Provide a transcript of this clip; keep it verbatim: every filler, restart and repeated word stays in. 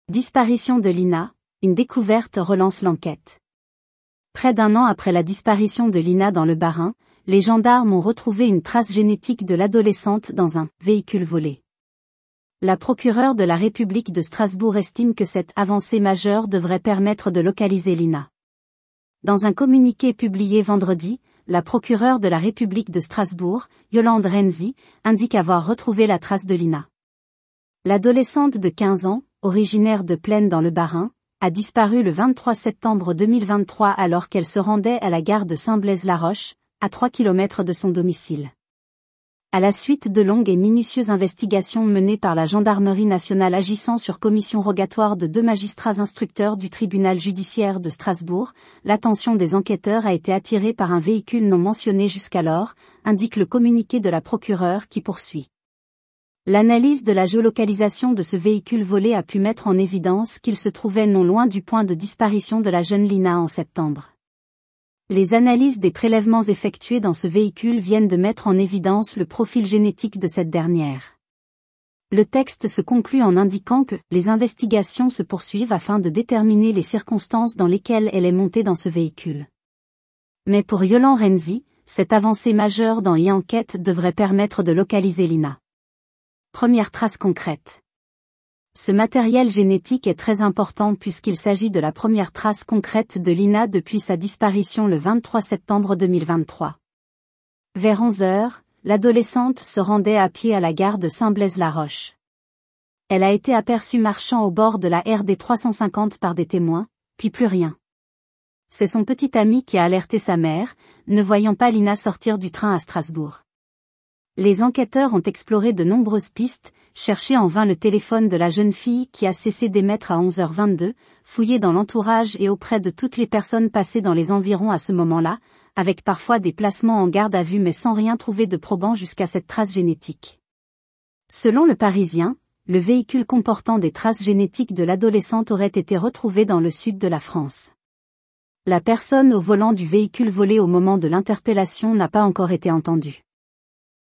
Disparition de Lina, une découverte relance l'enquête. Près d'un an après la disparition de Lina dans le Bas-Rhin, les gendarmes ont retrouvé une trace génétique de l'adolescente dans un véhicule volé. La procureure de la République de Strasbourg estime que cette avancée majeure devrait permettre de localiser Lina. Dans un communiqué publié vendredi, la procureure de la République de Strasbourg, Yolande Renzi, indique avoir retrouvé la trace de Lina. L'adolescente de quinze ans, originaire de Plaine dans le Bas-Rhin, a disparu le vingt-trois septembre deux mille vingt-trois alors qu'elle se rendait à la gare de Saint-Blaise-la-Roche, à trois kilomètres de son domicile. À la suite de longues et minutieuses investigations menées par la Gendarmerie nationale agissant sur commission rogatoire de deux magistrats instructeurs du tribunal judiciaire de Strasbourg, l'attention des enquêteurs a été attirée par un véhicule non mentionné jusqu'alors, indique le communiqué de la procureure qui poursuit. L'analyse de la géolocalisation de ce véhicule volé a pu mettre en évidence qu'il se trouvait non loin du point de disparition de la jeune Lina en septembre. Les analyses des prélèvements effectués dans ce véhicule viennent de mettre en évidence le profil génétique de cette dernière. Le texte se conclut en indiquant que les investigations se poursuivent afin de déterminer les circonstances dans lesquelles elle est montée dans ce véhicule. Mais pour Yolande Renzi, cette avancée majeure dans l'enquête devrait permettre de localiser Lina. Première trace concrète. Ce matériel génétique est très important puisqu'il s'agit de la première trace concrète de Lina depuis sa disparition le vingt-trois septembre deux mille vingt-trois. Vers onze heures, l'adolescente se rendait à pied à la gare de Saint-Blaise-la-Roche. Elle a été aperçue marchant au bord de la R D trois cent cinquante par des témoins, puis plus rien. C'est son petit ami qui a alerté sa mère, ne voyant pas Lina sortir du train à Strasbourg. Les enquêteurs ont exploré de nombreuses pistes, cherché en vain le téléphone de la jeune fille qui a cessé d'émettre à onze heures vingt-deux, fouillé dans l'entourage et auprès de toutes les personnes passées dans les environs à ce moment-là, avec parfois des placements en garde à vue mais sans rien trouver de probant jusqu'à cette trace génétique. Selon le Parisien, le véhicule comportant des traces génétiques de l'adolescente aurait été retrouvé dans le sud de la France. La personne au volant du véhicule volé au moment de l'interpellation n'a pas encore été entendue.